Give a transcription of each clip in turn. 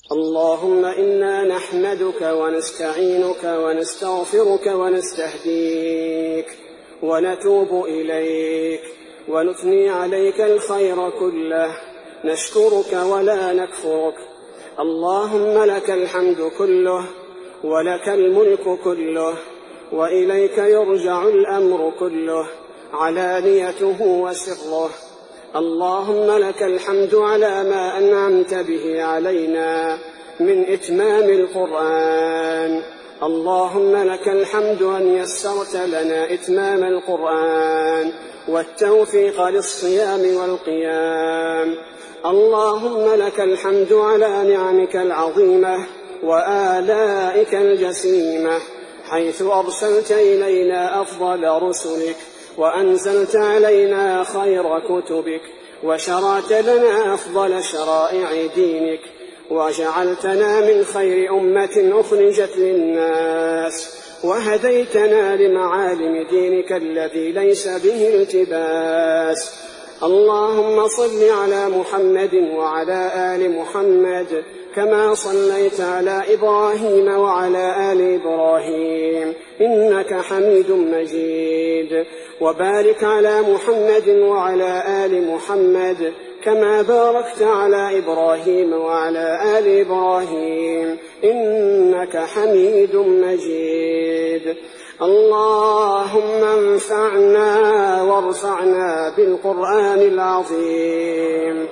اللهم إنا نحمدك ونستعينك ونستغفرك ونستهديك ونتوب إليك ونثني عليك الخير كله، نشكرك ولا نكفرك. اللهم لك الحمد كله ولك الملك كله وإليك يرجع الأمر كله، علانيته وسره. اللهم لك الحمد على ما أنعمت به علينا من إتمام القرآن. اللهم لك الحمد أن يسرت لنا إتمام القرآن والتوفيق للصيام والقيام. اللهم لك الحمد على نعمك العظيمة وآلائك الجسيمة، حيث أرسلت إلينا أفضل رسلك وأنزلت علينا خير كتبك وشرعت لنا أفضل شرائع دينك، وجعلتنا من خير أمة أخرجت للناس، وهديتنا لمعالم دينك الذي ليس به التباس. اللهم صل على محمد وعلى آل محمد كما صليت على إبراهيم وعلى آل إبراهيم إنك حميد مجيد، وبارك على محمد وعلى آل محمد كما باركت على إبراهيم وعلى آل إبراهيم إنك حميد مجيد. اللهم انفعنا وارفعنا بالقرآن العظيم.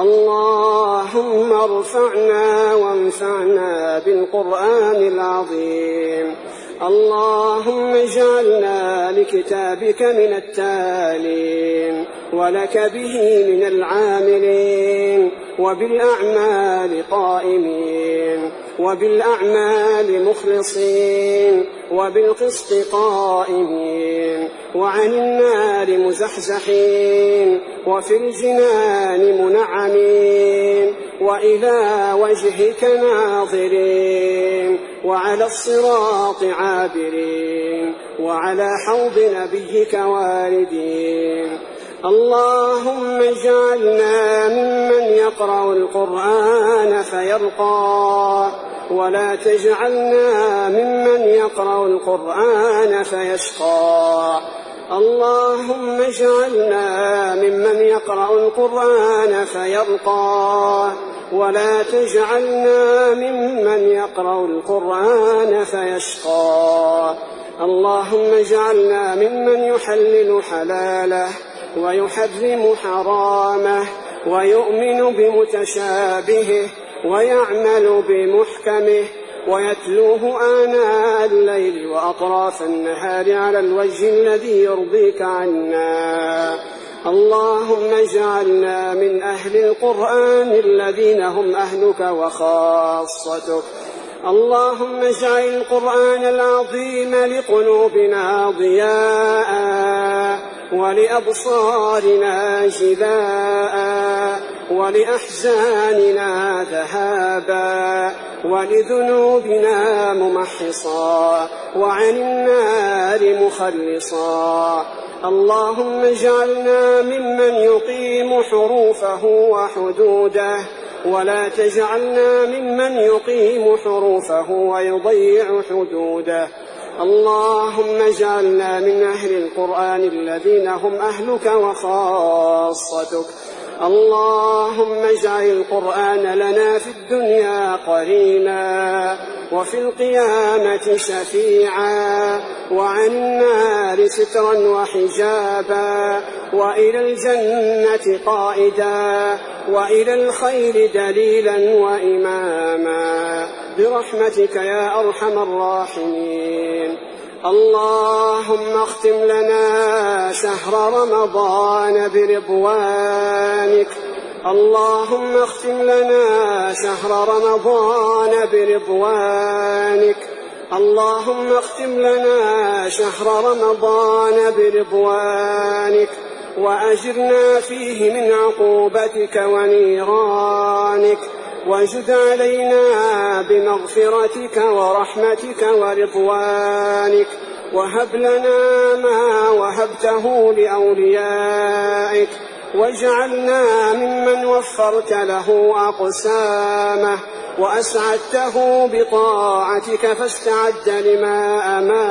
اللهم ارفعنا وانفعنا بالقرآن العظيم. اللهم اجعلنا لكتابك من التالين ولك به من العاملين، وبالأعمال قائمين، وبالأعمال مخلصين، وبالقسط قائمين، وعن النار مزحزحين، وفي الجنان منعمين، وإلى وجهك ناظرين، وعلى الصراط عابرين، وعلى حوض نبيك واردين. اللهم اجعلنا ممن يقرأ القرآن فيرقى، ولا تجعلنا ممن يقرأ القرآن فيشقى. اللهم اجعلنا ممن يقرأ القرآن فيرقى، ولا تجعلنا ممن يقرأ القرآن فيشقى. اللهم اجعلنا ممن يحلل حلاله ويحرم حرامه، ويؤمن بمتشابهه ويعمل بمحكمه، ويتلوه آناء الليل وأطراف النهار على الوجه الذي يرضيك عنا. اللهم اجعلنا من أهل القرآن الذين هم أهلك وخاصتك. اللهم اجعل القرآن العظيم لقلوبنا ضياء، ولأبصارنا جلاء، ولأحزاننا ذهابا، ولذنوبنا ممحصا، وعن النار مخلصا. اللهم اجعلنا ممن يقيم حروفه وحدوده، ولا تجعلنا ممن يقيم حروفه ويضيع حدوده. اللهم اجعلنا من أهل القرآن الذين هم أهلك وخاصتك. اللهم اجعل القرآن لنا في الدنيا قرينا، وفي القيامة شفيعا، وعن النار سترا وحجابا، وإلى الجنة قائدا، وإلى الخير دليلا وإماما، برحمتك يا أرحم الراحمين. اللهم اختم لنا شهر رمضان برضوانك. اللهم اختم لنا شهر رمضان برضوانك. اللهم اختم لنا شهر رمضان برضوانك، وأجرنا فيه من عقوبتك ونيرانك، وجد علينا بمغفرتك ورحمتك ورضوانك، وهب لنا ما وهبته لأوليائك، واجعلنا ممن وفرت له أقسامه وأسعدته بطاعتك فاستعد لما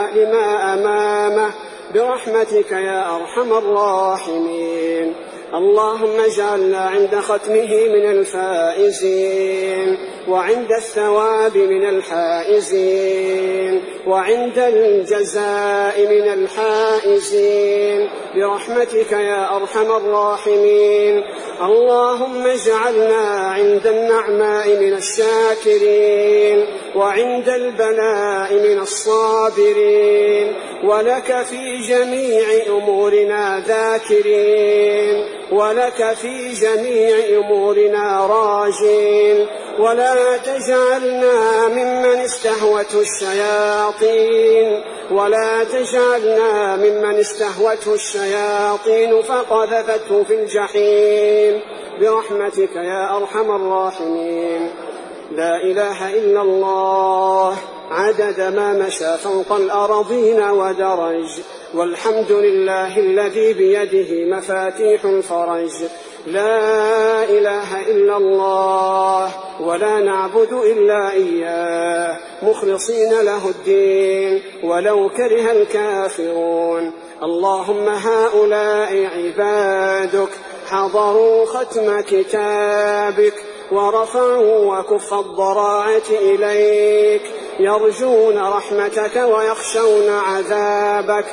أمامه برحمتك يا أرحم الراحمين. اللهم اجعلنا عند ختمه من الفائزين، وعند الثواب من الحائزين، وعند الجزاء من الحائزين برحمتك يا أرحم الراحمين. اللهم اجعلنا عند النعماء من الشاكرين، وعند البلاء من الصابرين، ولك في جميع أمورنا ذاكرين، ولك في جميع أمورنا راجين. ولا تجعلنا ممن استهوته الشياطين، ولا تجعلنا ممن استهوته الشياطين فقذفته في الجحيم برحمتك يا أرحم الراحمين. لا إله إلا الله عدد ما مشى فوق الأرضين ودرج، والحمد لله الذي بيده مفاتيح الفرج. لا إله إلا الله ولا نعبد إلا إياه مخلصين له الدين ولو كره الكافرون. اللهم هؤلاء عبادك حضروا ختم كتابك ورفعوا وكف الضراعة إليك، يرجون رحمتك ويخشون عذابك.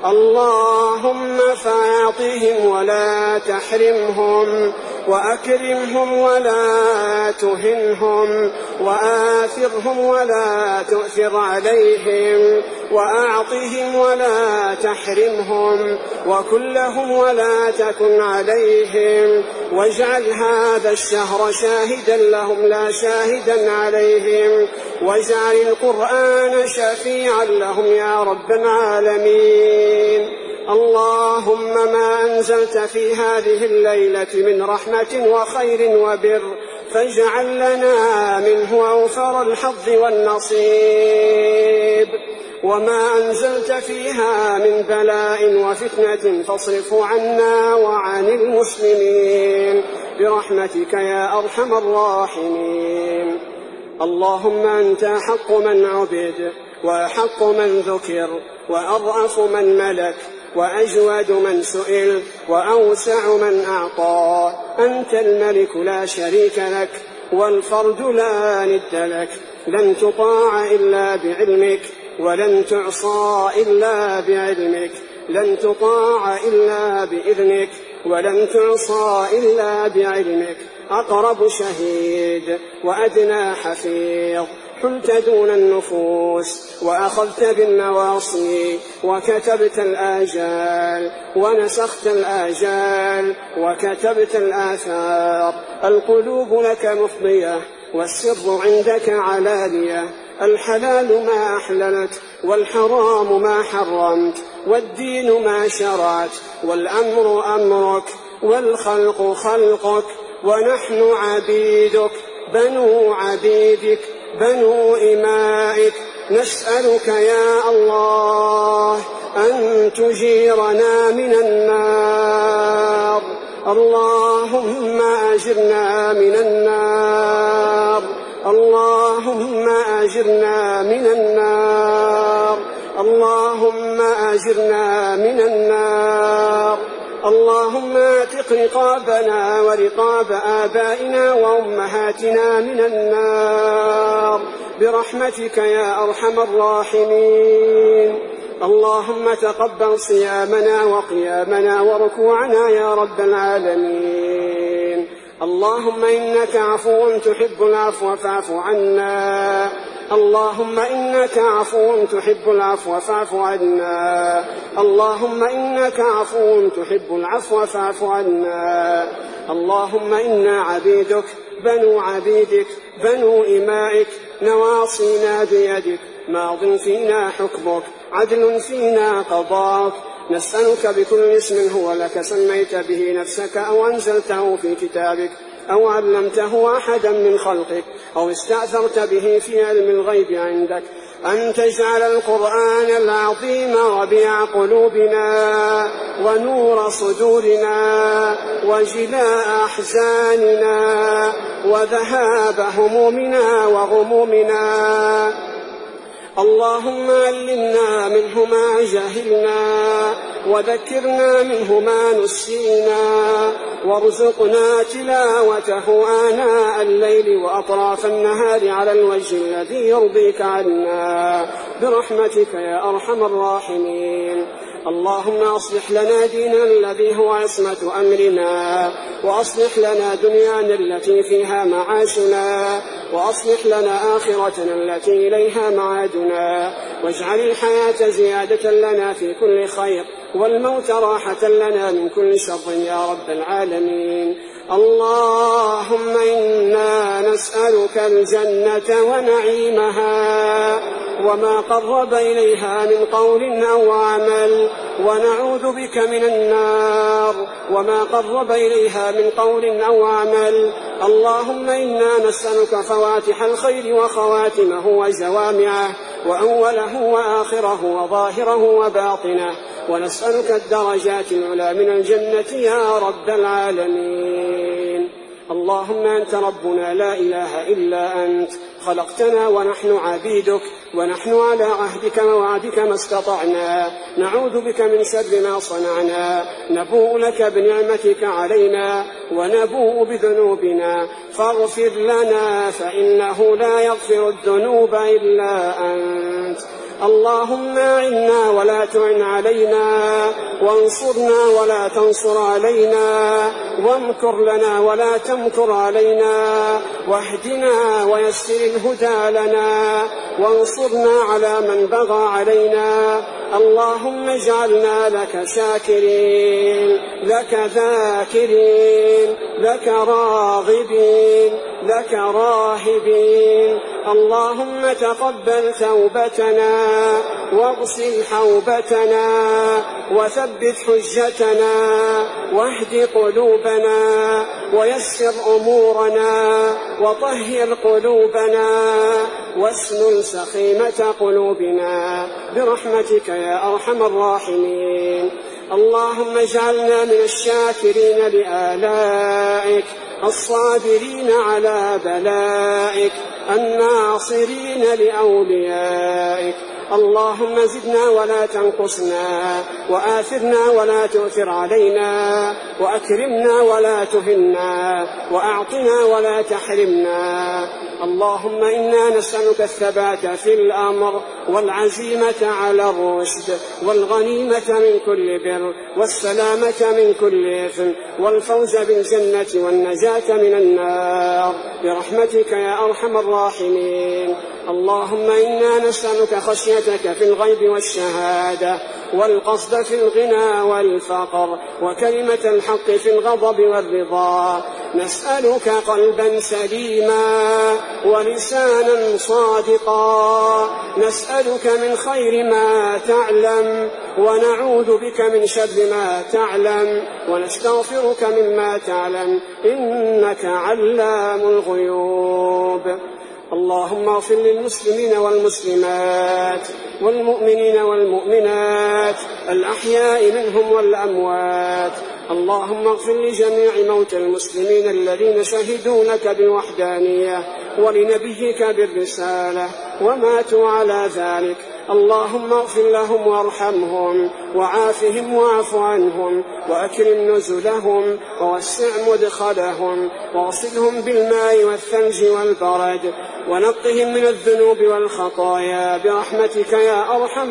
اللهم فاعطهم ولا تحرمهم، وأكرمهم ولا تهنهم، وآثرهم ولا تؤثر عليهم، وأعطهم ولا تحرمهم، وكن لهم ولا تكن عليهم. واجعل هذا الشهر شاهدا لهم لا شاهدا عليهم، واجعل القرآن شفيعا لهم يا رب العالمين. اللهم ما أنزلت في هذه الليلة من رحمة وخير وبر فاجعل لنا منه أوفر الحظ والنصيب، وما أنزلت فيها من بلاء وفتنة فاصرفه عنا وعن المسلمين برحمتك يا أرحم الراحمين. اللهم أنت حق من عبد، وأحق من ذكر، وأضعف من ملك، وأجود من سئل، وأوسع من أعطى. أنت الملك لا شريك لك، والفرد لا ند لك. لن تطاع إلا بعلمك، ولن تعصى إلا بعلمك. لن تطاع إلا بإذنك، ولن تعصى إلا بعلمك. أقرب شهيد وأدنى حفيظ، حلت دون النفوس وأخذت بالنواصي، وكتبت الآجال ونسخت الآجال وكتبت الآثار. القلوب لك مفضية، والسر عندك علانية. الحلال ما أحللت، والحرام ما حرمت، والدين ما شرعت، والأمر أمرك، والخلق خلقك، ونحن عبيدك بنو عبيدك بنو إمائك. نسألك يا الله أن تجيرنا من النار. اللهم أجرنا من النار، اللهم أجرنا من النار، اللهم أجرنا من النار. اللهم اعتق رقابنا ورقاب آبائنا وأمهاتنا من النار برحمتك يا أرحم الراحمين. اللهم تقبل صيامنا وقيامنا وركوعنا يا رب العالمين. اللهم إنك عفو تحب العفو فاعف عنا. اللهم إنك عفو تحب العفو فاعف عنا. اللهم إنك عفو تحب العفو فاعف عنا. اللهم إنا عبيدك بنو عبيدك بنو إمائك، نواصينا بيدك، ماض فينا حكمك، عدل فينا قضاك. نسألك بكل اسم هو لك سميت به نفسك أو أنزلته في كتابك أو علمته أحدا من خلقك أو استأثرت به في علم الغيب عندك أن تجعل القرآن العظيم ربيع قلوبنا ونور صدورنا وجلاء أحزاننا وذهاب همومنا وغمومنا. اللهم علمنا منه ما جهلنا وذكرنا منه ما نسينا وارزقنا تلاوته آناء الليل وأطراف النهار على الوجه الذي يرضيك عنا برحمتك يا أرحم الراحمين. اللهم أصلح لنا ديننا الذي هو عصمة أمرنا وأصلح لنا دنيانا التي فيها معاشنا وأصلح لنا آخرتنا التي إليها معادنا واجعل الحياة زيادة لنا في كل خير والموت راحة لنا من كل شر يا رب العالمين. اللهم إنا نسألك الجنة ونعيمها وما قرب إليها من قول أو عمل ونعوذ بك من النار وما قرب إليها من قول أو عمل. اللهم إنا نسألك فواتح الخير وخواتمه وجوامعه وأوله وآخره وظاهره وباطنه ونسألك الدرجات العلى من الجنة يا رب العالمين. اللهم أنت ربنا لا إله إلا أنت خلقتنا ونحن عبيدك ونحن على عهدك ووعدك ما استطعنا نعوذ بك من شر ما صنعنا نبوء لك بنعمتك علينا ونبوء بذنوبنا فاغفر لنا فإنه لا يغفر الذنوب إلا أنت. اللهم أعنا ولا تعن علينا وانصرنا ولا تنصر علينا وامكر لنا ولا تمكر علينا واهدنا ويسر الهدى لنا وانصرنا على من بغى علينا. اللهم اجعلنا لك شاكرين لك ذاكرين لك راغبين لك راهبين. اللهم تقبل توبتنا واغسل حوبتنا وثبت حجتنا واهد قلوبنا ويسر أمورنا وطهر قلوبنا واسلل سخيمة قلوبنا برحمتك يا أرحم الراحمين. اللهم اجعلنا من الشاكرين لآلائك الصابرين على بلائك الناصرين لأوليائك. اللهم زدنا ولا تنقصنا وآثرنا ولا تؤثر علينا وأكرمنا ولا تهنا وأعطنا ولا تحرمنا. اللهم إنا نسألك الثبات في الأمر والعزيمة على الرشد والغنيمة من كل بر والسلامة من كل إثم والفوز بالجنة والنجاة من النار برحمتك يا أرحم الراحمين. اللهم إنا نسألك خشيتك في الغيب والشهادة والقصد في الغنى والفقر وكلمة الحق في الغضب والرضا. نسألك قلبا سليما ولسانا صادقا. نسألك من خير ما تعلم ونعوذ بك من شر ما تعلم ونستغفرك مما تعلم إنك علام الغيوب. اللهم اغفر للمسلمين والمسلمات والمؤمنين والمؤمنات الأحياء منهم والأموات. اللهم اغفر لجميع موتى المسلمين الذين شهدوا لك بالوحدانية ولنبيك بالرسالة وماتوا على ذلك. اللهم اغفر لهم وارحمهم وعافهم واعف عنهم وأكرم نزلهم ووسع مدخلهم واغسلهم بالماء والثلج والبرد ونقهم من الذنوب والخطايا برحمتك يا أرحم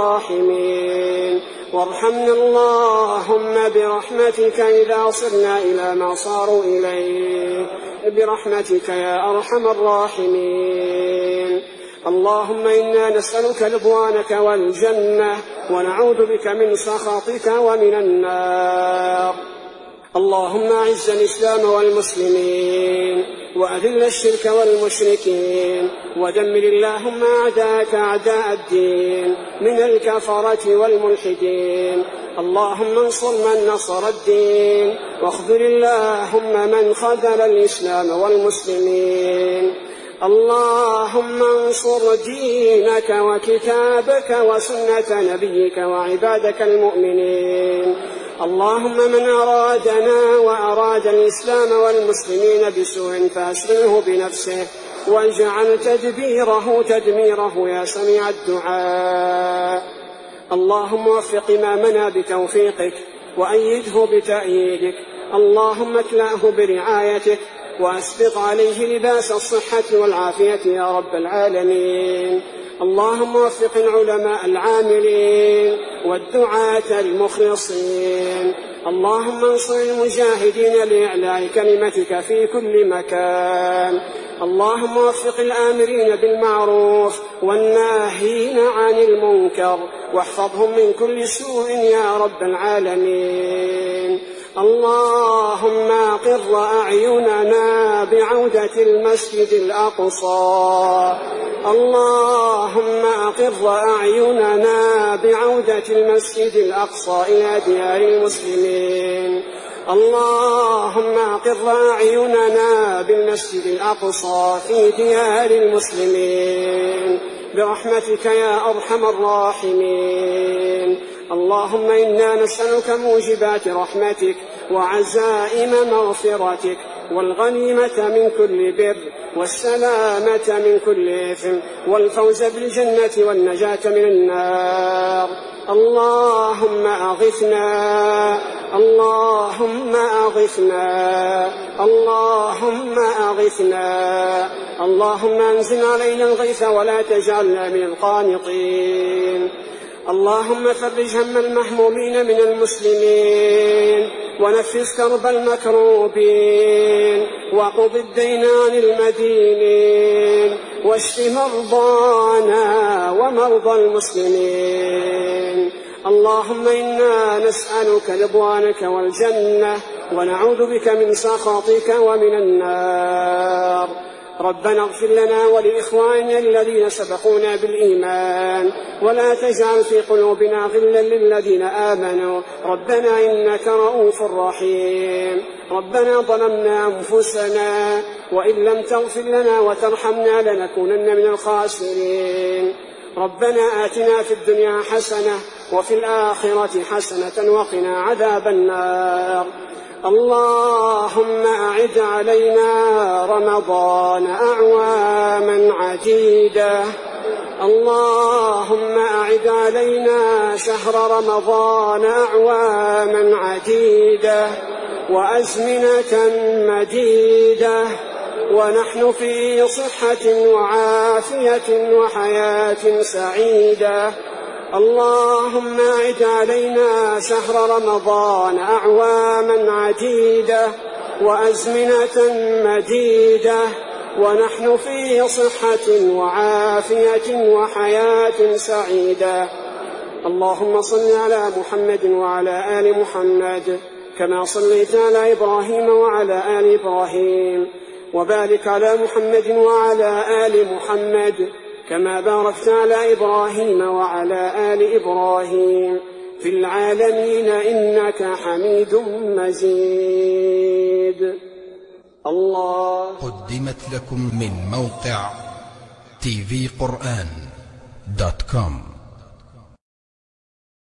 الراحمين. وارحمنا اللهم برحمتك إذا صرنا إلى ما صاروا إليه برحمتك يا أرحم الراحمين. اللهم إنا نسألك رضوانك والجنة ونعوذ بك من سخطك ومن النار. اللهم أعز الإسلام والمسلمين وأذل الشرك والمشركين ودمر اللهم أعداءك أعداء الدين من الكفرة والملحدين. اللهم انصر من نصر الدين، واخذل اللهم من خذل الإسلام والمسلمين. اللهم انصر دينك وكتابك وسنة نبيك وعبادك المؤمنين. اللهم من أرادنا وأراد الإسلام والمسلمين بسوء فأشغله بنفسه، واجعل تدبيره تدميره يا سميع الدعاء. اللهم وفق إمامنا بتوفيقك وأيده بتأييدك. اللهم اكلأه برعايتك وأسبغ عليه لباس الصحة والعافية يا رب العالمين. اللهم وفق العلماء العاملين والدعاة المخلصين. اللهم انصر المجاهدين لإعلاء كلمتك في كل مكان. اللهم وفق الآمرين بالمعروف والناهين عن المنكر، واحفظهم من كل سوء يا رب العالمين. اللهم أقر أعيننا بعودة المسجد الأقصى. اللهم أقر أعيننا بعودة المسجد الأقصى إلى ديار المسلمين. اللهم أقر أعيننا بالمسجد الأقصى في ديار المسلمين برحمتك يا أرحم الراحمين. اللهم إنا نسألك موجبات رحمتك وعزائم مغفرتك والغنيمة من كل بر والسلامة من كل إثم والفوز بالجنة والنجاة من النار. اللهم أغثنا، اللهم أغثنا، اللهم أغثنا. اللهم أنزل علينا الغيث ولا تجعلنا من القانطين. اللهم فرج هم المهمومين من المسلمين، ونفس كرب المكروبين، وقض الدين عن المدينين، واشف مرضانا ومرضى المسلمين. اللهم إنا نسألك رضوانك والجنة، ونعوذ بك من سخطك ومن النار. ربنا اغفر لنا ولإخواننا الذين سبقونا بالإيمان، ولا تجعل في قلوبنا غلا للذين آمنوا ربنا إنك رؤوف رحيم. ربنا ظلمنا أنفسنا، وإن لم تغفر لنا وترحمنا لنكونن من الخاسرين. ربنا آتنا في الدنيا حسنة وفي الآخرة حسنة وقنا عذاب النار. اللهم أعد علينا رمضان أعواما عديدة. اللهم أعد علينا شهر رمضان أعواما عديدة وأزمنة مديدة، ونحن في صحة وعافية وحياة سعيدة. اللهم أعد علينا شهر رمضان أعواما عديدة وأزمنة مديدة، ونحن في صحة وعافية وحياة سعيدة. اللهم صل على محمد وعلى آل محمد كما صليت على إبراهيم وعلى آل إبراهيم، وبارك على محمد وعلى آل محمد كما باركت على إبراهيم وعلى آل إبراهيم في العالمين إنك حميد مجيد. الله قدمت لكم من موقع tvquran.com.